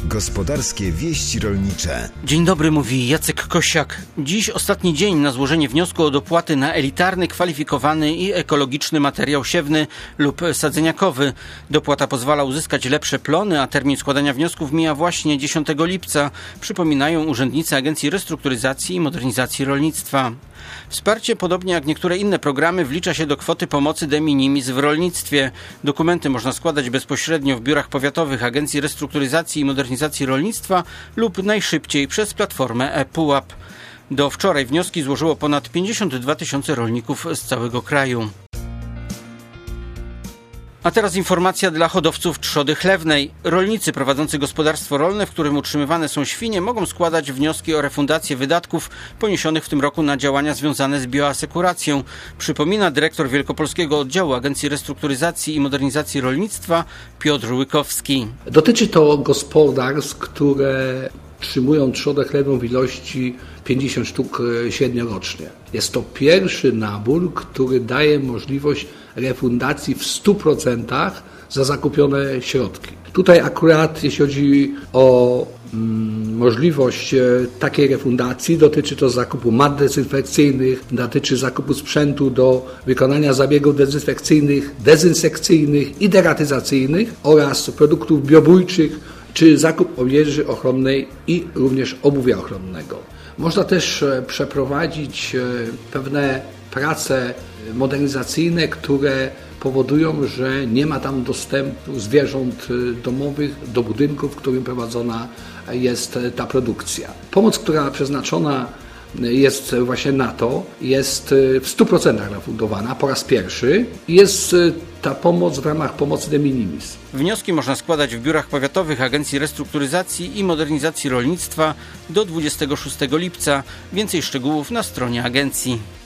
Gospodarskie wieści rolnicze. Dzień dobry, mówi Jacek Kosiak. Dziś ostatni dzień na złożenie wniosku o dopłaty na elitarny, kwalifikowany i ekologiczny materiał siewny lub sadzeniakowy. Dopłata pozwala uzyskać lepsze plony, a termin składania wniosków mija właśnie 10 lipca. Przypominają urzędnicy Agencji Restrukturyzacji i Modernizacji Rolnictwa. Wsparcie, podobnie jak niektóre inne programy, wlicza się do kwoty pomocy de minimis w rolnictwie. Dokumenty można składać bezpośrednio w biurach powiatowych Agencji Restrukturyzacji i Modernizacji Rolnictwa lub najszybciej przez platformę ePUAP. Do wczoraj wnioski złożyło ponad 52 tysiące rolników z całego kraju. A teraz informacja dla hodowców trzody chlewnej. Rolnicy prowadzący gospodarstwo rolne, w którym utrzymywane są świnie, mogą składać wnioski o refundację wydatków poniesionych w tym roku na działania związane z bioasekuracją. Przypomina dyrektor Wielkopolskiego Oddziału Agencji Restrukturyzacji i Modernizacji Rolnictwa Piotr Łykowski. Dotyczy to gospodarstw, które utrzymują trzodę chlewną w ilości 50 sztuk średniorocznie. Jest to pierwszy nabór, który daje możliwość refundacji w 100% za zakupione środki. Tutaj akurat, jeśli chodzi o możliwość takiej refundacji, dotyczy to zakupu mat dezynfekcyjnych, dotyczy zakupu sprzętu do wykonania zabiegów dezynsekcyjnych i deratyzacyjnych oraz produktów biobójczych, czy zakup odzieży ochronnej i również obuwia ochronnego. Można też przeprowadzić pewne prace modernizacyjne, które powodują, że nie ma tam dostępu zwierząt domowych do budynków, w którym prowadzona jest ta produkcja. Pomoc, która przeznaczona jest właśnie na to, jest w 100% refundowana po raz pierwszy i jest ta pomoc w ramach pomocy de minimis. Wnioski można składać w biurach powiatowych Agencji Restrukturyzacji i Modernizacji Rolnictwa do 26 lipca. Więcej szczegółów na stronie agencji.